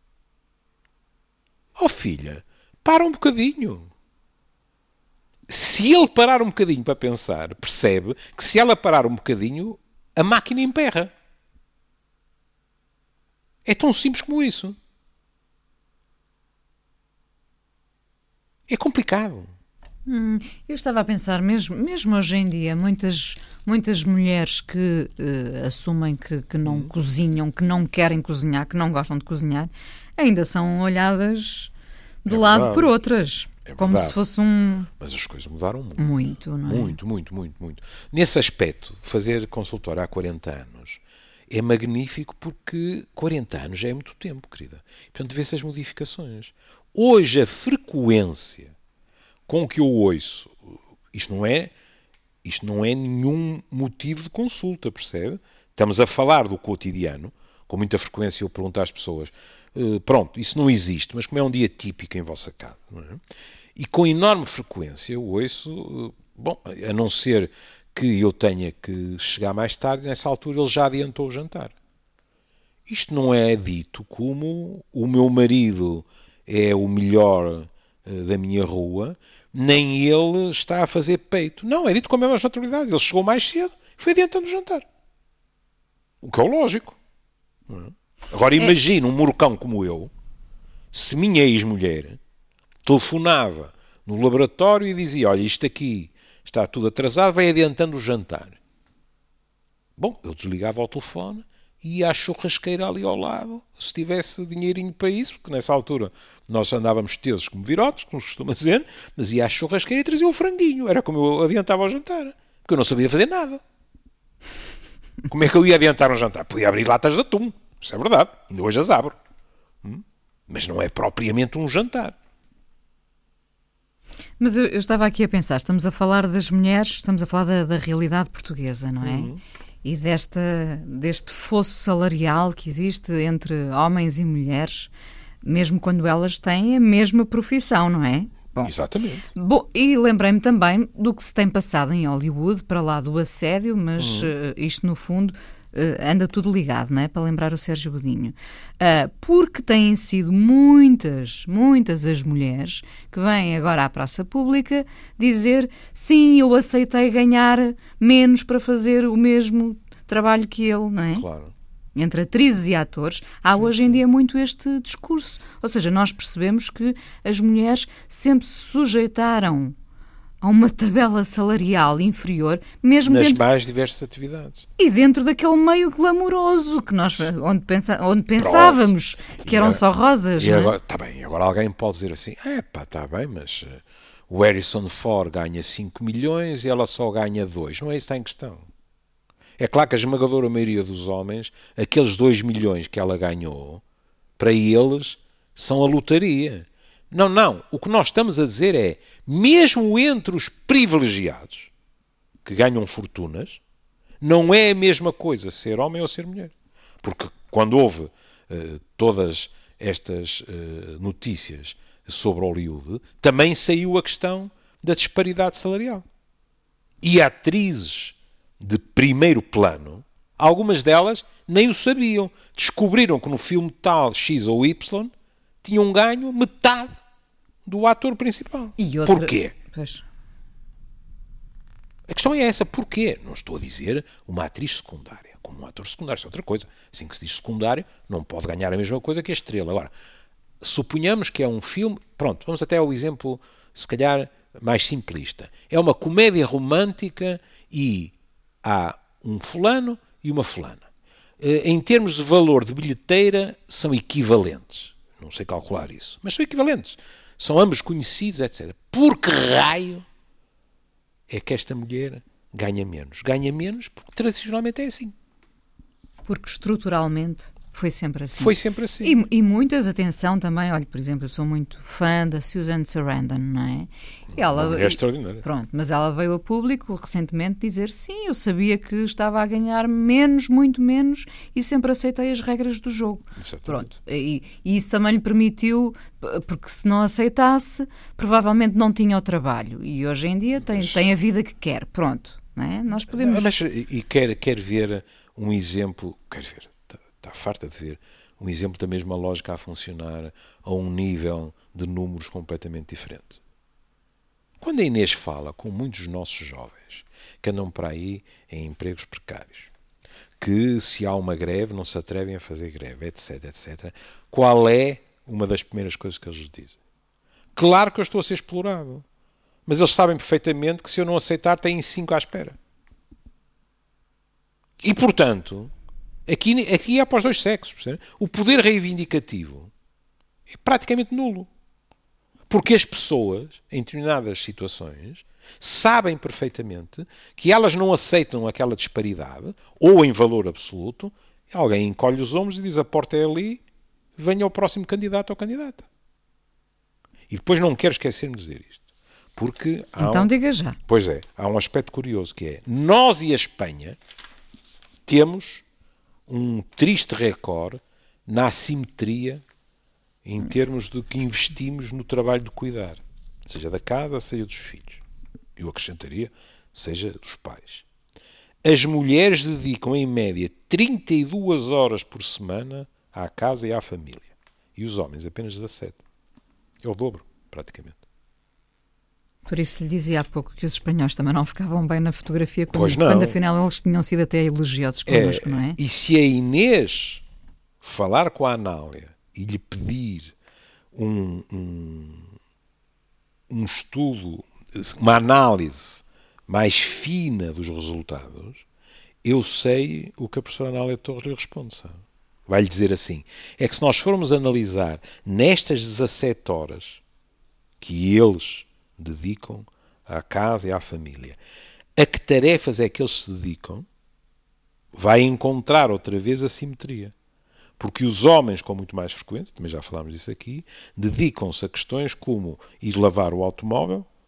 Speaker 2: Oh filha, para um bocadinho. Se ele parar um bocadinho para pensar, percebe que se ela parar um bocadinho, a máquina emperra. É tão simples como isso. É complicado.
Speaker 1: Hum, eu estava a pensar, mesmo, mesmo hoje em dia, muitas, muitas mulheres que uh, assumem que, que não hum. cozinham, que não querem cozinhar, que não gostam de cozinhar, ainda são olhadas de é lado verdade. Por outras. É como verdade. Se fosse um...
Speaker 2: Mas as coisas mudaram muito.
Speaker 1: Muito, não é?
Speaker 2: Muito, muito, muito, muito. Nesse aspecto, fazer consultório há quarenta anos é magnífico porque quarenta anos já é muito tempo, querida. Portanto, vê-se as modificações. Hoje, a frequência com que eu ouço, isto não é, isto não é nenhum motivo de consulta, percebe? Estamos a falar do cotidiano, com muita frequência eu pergunto às pessoas, uh, pronto, isso não existe, mas como é um dia típico em vossa casa, não é? E com enorme frequência eu ouço, uh, bom, a não ser que eu tenha que chegar mais tarde, nessa altura ele já adiantou o jantar. Isto não é dito como o meu marido é o melhor uh, da minha rua, nem ele está a fazer peito. Não, é dito com a mesma naturalidade. Ele chegou mais cedo e foi adiantando o jantar. O que é o lógico. Não é? Agora imagina um morcão como eu, se minha ex-mulher telefonava no laboratório e dizia, olha, isto aqui está tudo atrasado, vai adiantando o jantar. Bom, eu desligava o telefone e ia à churrasqueira ali ao lado, se tivesse dinheirinho para isso, porque nessa altura nós andávamos tesos como virotes, como se costuma dizer, mas ia à churrasqueira e trazia o franguinho. Era como eu adiantava o jantar, porque eu não sabia fazer nada. Como é que eu ia adiantar um jantar? Podia abrir latas de atum, isso é verdade, ainda hoje as abro. Hum? Mas não é propriamente um jantar.
Speaker 1: Mas eu, eu estava aqui a pensar, estamos a falar das mulheres, estamos a falar da, da realidade portuguesa, não é? Uhum. E desta, deste fosso salarial que existe entre homens e mulheres, mesmo quando elas têm a mesma profissão, não é?
Speaker 2: Bom, exatamente.
Speaker 1: Bom, e lembrei-me também do que se tem passado em Hollywood, para lá do assédio, mas uhum. uh, isto no fundo uh, anda tudo ligado, não é? Para lembrar o Sérgio Godinho. Uh, porque têm sido muitas, muitas as mulheres que vêm agora à praça pública dizer sim, eu aceitei ganhar menos para fazer o mesmo trabalho que ele, não é?
Speaker 2: Claro.
Speaker 1: Entre atrizes e atores, há hoje em dia muito este discurso. Ou seja, nós percebemos que as mulheres sempre se sujeitaram a uma tabela salarial inferior, mesmo
Speaker 2: nas
Speaker 1: dentro...
Speaker 2: mais diversas atividades.
Speaker 1: E dentro daquele meio glamouroso que nós, onde, pensa, onde pensávamos Pronto. que eram só rosas.
Speaker 2: E
Speaker 1: não é?
Speaker 2: agora, tá bem, agora alguém pode dizer assim, é pá, está bem, mas uh, o Harrison Ford ganha cinco milhões e ela só ganha dois. Não é isso que está em questão. É claro que a esmagadora maioria dos homens, aqueles dois milhões que ela ganhou, para eles, são a lotaria. Não, não. O que nós estamos a dizer é, mesmo entre os privilegiados, que ganham fortunas, não é a mesma coisa ser homem ou ser mulher. Porque quando houve uh, todas estas uh, notícias sobre Hollywood, também saiu a questão da disparidade salarial. E atrizes de primeiro plano, algumas delas nem o sabiam. Descobriram que no filme tal, X ou Y, tinham ganho metade do ator principal.
Speaker 1: E outra...
Speaker 2: Porquê?
Speaker 1: Pois.
Speaker 2: A questão é essa. Porquê? Não estou a dizer uma atriz secundária. Como um ator secundário, isso é outra coisa. Assim que se diz secundário, não pode ganhar a mesma coisa que a estrela. Agora, suponhamos que é um filme... Pronto, vamos até ao exemplo, se calhar, mais simplista. É uma comédia romântica e há um fulano e uma fulana. Em termos de valor de bilheteira, são equivalentes. Não sei calcular isso, mas são equivalentes. São ambos conhecidos, etcétera. Por que raio é que esta mulher ganha menos? Ganha menos porque tradicionalmente é assim.
Speaker 1: Porque estruturalmente foi sempre assim.
Speaker 2: Foi sempre assim.
Speaker 1: E, e muitas, atenção também, olha, por exemplo, eu sou muito fã da Susan Sarandon, não é? E ela,
Speaker 2: é extraordinária.
Speaker 1: Pronto, mas ela veio a público recentemente dizer sim, eu sabia que estava a ganhar menos, muito menos, e sempre aceitei as regras do jogo.
Speaker 2: Exatamente.
Speaker 1: Pronto, e, e isso também lhe permitiu, porque se não aceitasse, provavelmente não tinha o trabalho. E hoje em dia tem, mas... tem a vida que quer. Pronto, não é? Nós podemos...
Speaker 2: Mas, e quer, quer ver um exemplo... Quer ver... Está farta de ver um exemplo da mesma lógica a funcionar a um nível de números completamente diferente. Quando a Inês fala com muitos dos nossos jovens que andam para aí em empregos precários, que se há uma greve não se atrevem a fazer greve, etc, etcétera, qual é uma das primeiras coisas que eles dizem? Claro que eu estou a ser explorado, mas eles sabem perfeitamente que se eu não aceitar têm cinco à espera. E, portanto... Aqui, aqui é para os dois sexos. Percebe? O poder reivindicativo é praticamente nulo. Porque as pessoas, em determinadas situações, sabem perfeitamente que elas não aceitam aquela disparidade, ou em valor absoluto, alguém encolhe os ombros e diz a porta é ali, venha o próximo candidato ou candidata. E depois não quero esquecer-me de dizer isto. Porque há
Speaker 1: então
Speaker 2: um...
Speaker 1: diga já.
Speaker 2: Pois é, há um aspecto curioso que é, nós e a Espanha temos... um triste recorde na assimetria em termos do que investimos no trabalho de cuidar, seja da casa, seja dos filhos. Eu acrescentaria, seja dos pais. As mulheres dedicam, em média, trinta e duas horas por semana à casa e à família. E os homens apenas dezassete. É o dobro, praticamente.
Speaker 1: Por isso lhe dizia há pouco que os espanhóis também não ficavam bem na fotografia quando,
Speaker 2: pois não.
Speaker 1: quando afinal eles tinham sido até elogiosos connosco,
Speaker 2: é,
Speaker 1: não é?
Speaker 2: E se a Inês falar com a Anália e lhe pedir um, um, um estudo, uma análise mais fina dos resultados, eu sei o que a professora Anália Torres lhe responde, sabe? Vai-lhe dizer assim, é que se nós formos analisar nestas dezassete horas que eles dedicam à casa e à família, a que tarefas é que eles se dedicam, vai encontrar outra vez a simetria. Porque os homens, com muito mais frequência, também já falámos disso aqui, dedicam-se a questões como ir lavar o automóvel,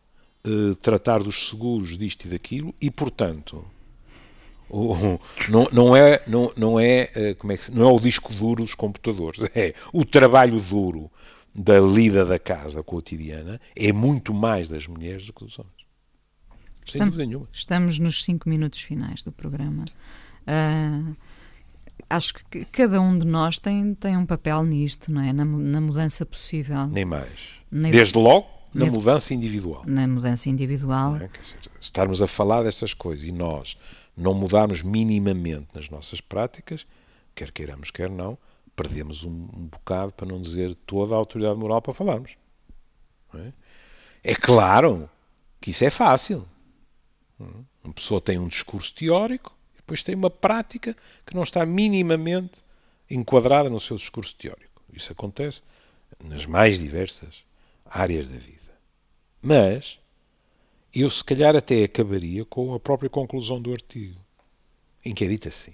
Speaker 2: uh, tratar dos seguros disto e daquilo e, portanto, o, o, não, não é, não, não, é, uh, como é que, não é o disco duro dos computadores, é o trabalho duro da lida da casa cotidiana é muito mais das mulheres do que dos homens. Sem
Speaker 1: estamos,
Speaker 2: dúvida nenhuma.
Speaker 1: Estamos nos cinco minutos finais do programa. Uh, acho que cada um de nós tem, tem um papel nisto, não é? Na, na mudança possível.
Speaker 2: Nem mais.
Speaker 1: Nem
Speaker 2: Desde logo, na
Speaker 1: nem
Speaker 2: mudança individual.
Speaker 1: Na mudança individual.
Speaker 2: É? Quer dizer, estarmos a falar destas coisas e nós não mudarmos minimamente nas nossas práticas, quer queiramos, quer não, perdemos um, um bocado, para não dizer toda a autoridade moral para falarmos. Não é? É claro que isso é fácil. Uma pessoa tem um discurso teórico e depois tem uma prática que não está minimamente enquadrada no seu discurso teórico. Isso acontece nas mais diversas áreas da vida. Mas eu se calhar até acabaria com a própria conclusão do artigo, em que é dito assim: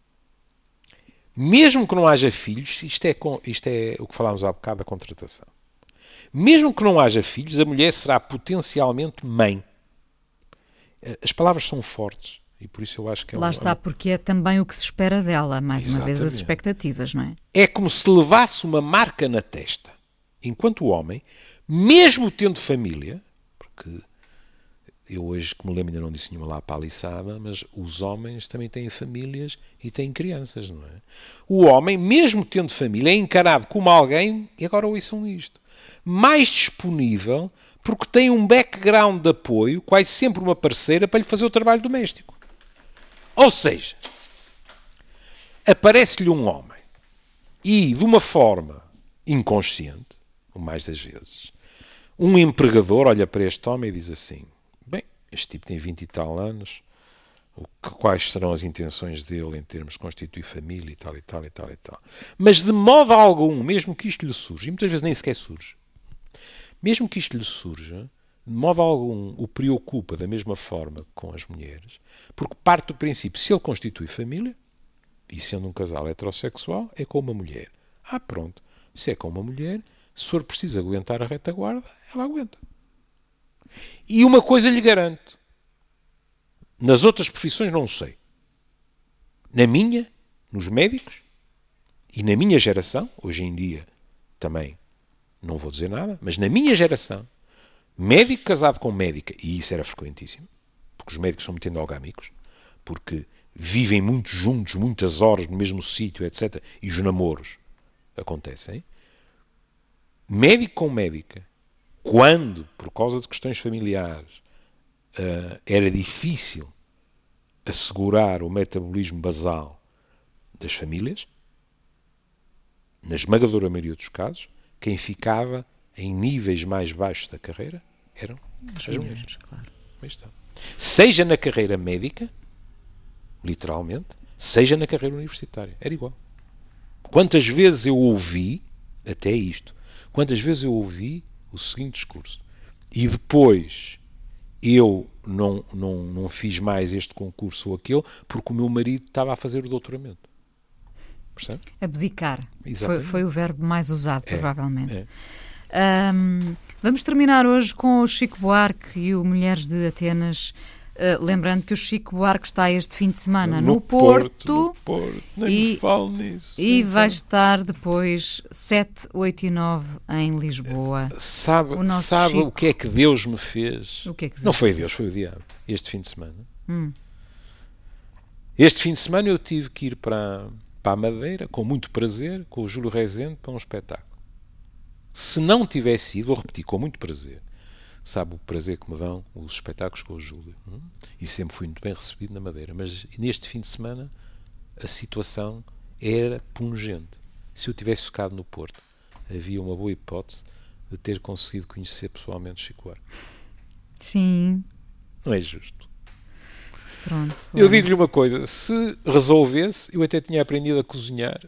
Speaker 2: mesmo que não haja filhos, isto é, isto é o que falámos há bocado da contratação, mesmo que não haja filhos, a mulher será potencialmente mãe. As palavras são fortes e por isso eu acho que é
Speaker 1: Lá
Speaker 2: um,
Speaker 1: está, porque é também o que se espera dela, mais
Speaker 2: Exatamente.
Speaker 1: uma vez as expectativas, não é?
Speaker 2: É como se levasse uma marca na testa, enquanto o homem, mesmo tendo família, porque eu hoje, como lembro, ainda não disse nenhuma lá paliçada, mas os homens também têm famílias e têm crianças, não é? O homem, mesmo tendo família, é encarado como alguém, e agora ouçam isto, mais disponível, porque tem um background de apoio, quase sempre uma parceira, para lhe fazer o trabalho doméstico. Ou seja, aparece-lhe um homem e, de uma forma inconsciente, o mais das vezes, um empregador olha para este homem e diz assim: bem, este tipo tem vinte e tal anos, quais serão as intenções dele em termos de constituir família e tal e tal e tal e tal. Mas de modo algum, mesmo que isto lhe surja, e muitas vezes nem sequer surge, mesmo que isto lhe surja, de modo algum o preocupa da mesma forma com as mulheres, porque parte do princípio, se ele constitui família, e sendo um casal heterossexual, é com uma mulher. Ah, pronto. Se é com uma mulher, se for preciso aguentar a retaguarda, ela aguenta. E uma coisa lhe garanto. Nas outras profissões não sei. Na minha, nos médicos, e na minha geração, hoje em dia também não vou dizer nada, mas na minha geração, médico casado com médica, e isso era frequentíssimo, porque os médicos são muito endogâmicos, porque vivem muito juntos, muitas horas no mesmo sítio, etcétera, e os namoros acontecem. Médico com médica, quando, por causa de questões familiares, uh, era difícil assegurar o metabolismo basal das famílias, na esmagadora maioria dos casos, quem ficava em níveis mais baixos da carreira eram as, as mulheres. mulheres. Claro. Aí está. Seja na carreira médica, literalmente, seja na carreira universitária. Era igual. Quantas vezes eu ouvi, até isto, quantas vezes eu ouvi o seguinte discurso: e depois eu não, não, não fiz mais este concurso ou aquele porque o meu marido estava a fazer o doutoramento. Percebe?
Speaker 1: Abdicar. Foi, foi o verbo mais usado,
Speaker 2: é,
Speaker 1: provavelmente.
Speaker 2: É.
Speaker 1: Um, vamos terminar hoje com o Chico Buarque e o Mulheres de Atenas. Uh, lembrando que o Chico Buarque está este fim de semana no,
Speaker 2: no
Speaker 1: Porto,
Speaker 2: Porto, no Porto. Nem
Speaker 1: e,
Speaker 2: me falo nisso.
Speaker 1: E vai estar depois sete, oito e nove em Lisboa.
Speaker 2: Sabe,
Speaker 1: o,
Speaker 2: sabe o que é que Deus me fez?
Speaker 1: O que é que Deus
Speaker 2: Não foi
Speaker 1: fez?
Speaker 2: Deus, foi o diabo. Este fim de semana.
Speaker 1: Hum.
Speaker 2: Este fim de semana eu tive que ir para, para a Madeira, com muito prazer, com o Júlio Rezende, para um espetáculo. Se não tivesse ido, vou repetir, com muito prazer. Sabe o prazer que me dão os espetáculos com o Júlio. Hum? E sempre fui muito bem recebido na Madeira. Mas neste fim de semana a situação era pungente. Se eu tivesse ficado no Porto, havia uma boa hipótese de ter conseguido conhecer pessoalmente Chico Buarque.
Speaker 1: Sim.
Speaker 2: Não é justo.
Speaker 1: Pronto.
Speaker 2: Eu digo-lhe uma coisa, se resolvesse, eu até tinha aprendido a cozinhar.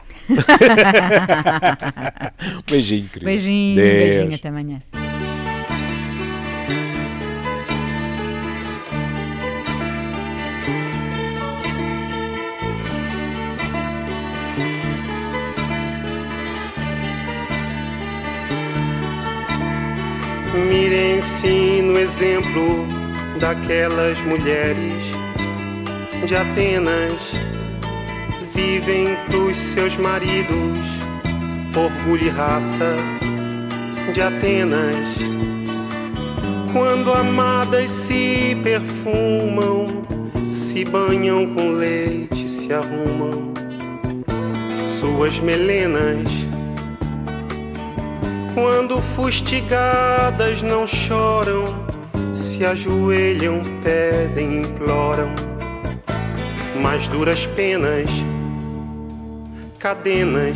Speaker 2: Um beijinho, querido.
Speaker 1: Beijinho, beijinho, até amanhã.
Speaker 3: Mi Mirem-se no exemplo daquelas mulheres de Atenas, vivem pros seus maridos, orgulho e raça de Atenas. Quando amadas se perfumam, se banham com leite, se arrumam suas melenas. Quando fustigadas não choram, se ajoelham, pedem, imploram mais duras penas, cadenas.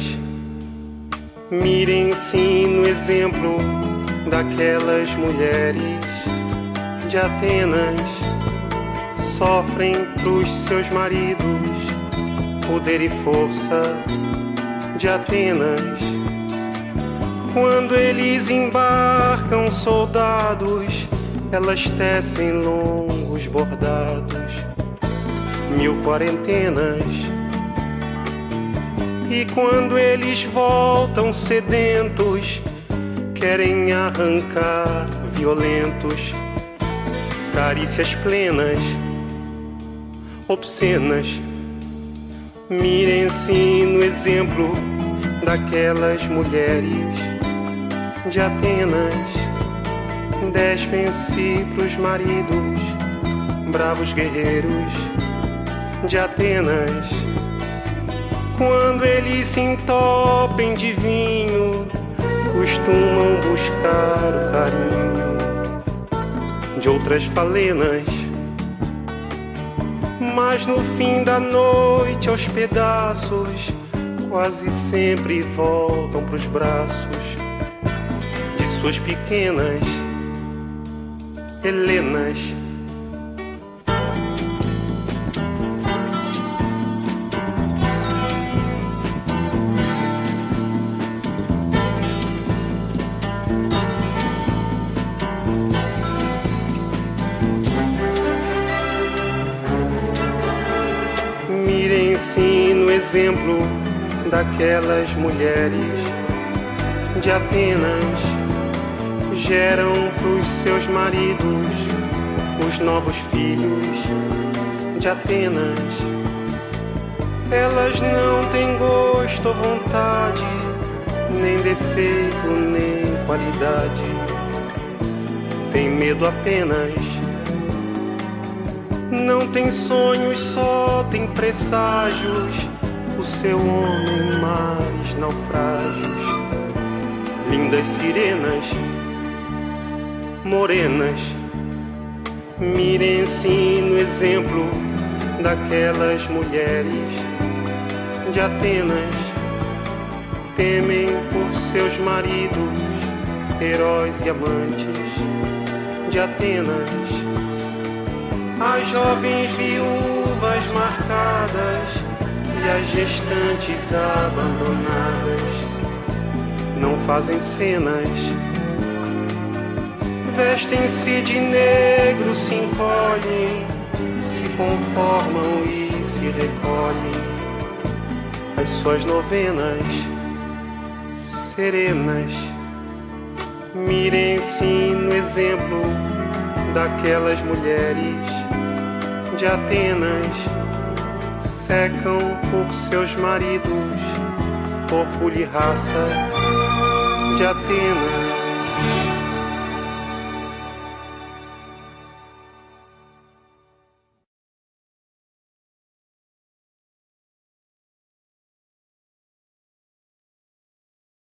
Speaker 3: Mirem-se no exemplo daquelas mulheres de Atenas, sofrem pros seus maridos, poder e força de Atenas. Quando eles embarcam soldados, elas tecem longos bordados, mil quarentenas. E quando eles voltam sedentos, querem arrancar violentos carícias plenas, obscenas. Mirem-se no exemplo daquelas mulheres de Atenas, despem-se pros maridos, bravos guerreiros de Atenas. Quando eles se entopem de vinho, costumam buscar o carinho de outras falenas. Mas no fim da noite, aos pedaços, quase sempre voltam pros braços de suas pequenas Helenas. Mirem-se no exemplo daquelas mulheres de Atenas, geram pros seus maridos os novos filhos de Atenas. Elas não têm gosto ou vontade, nem defeito, nem qualidade, tem medo apenas. Não tem sonhos, só tem presságios, o seu homem, mares, naufrágios, lindas sirenas, morenas. Mirem-se no exemplo daquelas mulheres de Atenas, temem por seus maridos, heróis e amantes de Atenas. As jovens viúvas marcadas e as gestantes abandonadas não fazem cenas, vestem-se de negro, se encolhem, se conformam e se recolhem às suas novenas serenas. Mirem-se no exemplo daquelas mulheres de Atenas, secam por seus maridos, orgulho e raça de Atenas.